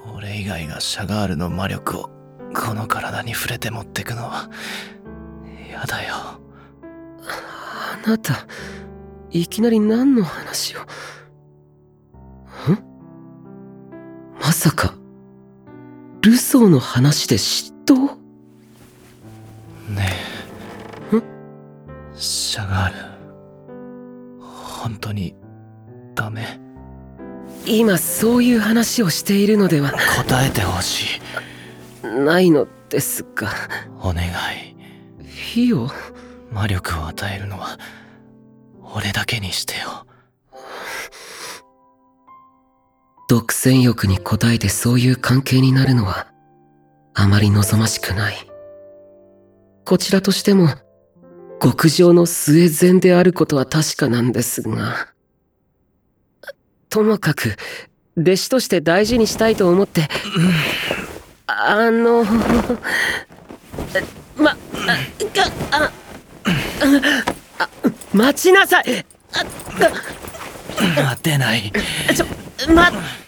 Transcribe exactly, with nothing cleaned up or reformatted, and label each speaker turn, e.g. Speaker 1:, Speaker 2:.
Speaker 1: 俺以外がシャガールの魔力をこの体に触れて持ってくのは嫌だよ。
Speaker 2: あなたいきなり何の話を。ん？まさかルソーの話で嫉妬？
Speaker 1: ね
Speaker 2: え。ん？
Speaker 1: シャガール、本当にダメ？
Speaker 2: 今そういう話をしているのでは。
Speaker 1: 答えてほしい。
Speaker 2: ないのですが。
Speaker 1: お願い。
Speaker 2: フィオ。
Speaker 1: 魔力を与えるのは俺だけにしてよ。
Speaker 2: 独占欲に応えてそういう関係になるのはあまり望ましくない。こちらとしても極上の末善であることは確かなんですが、ともかく弟子として大事にしたいと思って、あのま、あ、あ、待ちなさい。
Speaker 1: 待てない。
Speaker 2: ちょ、待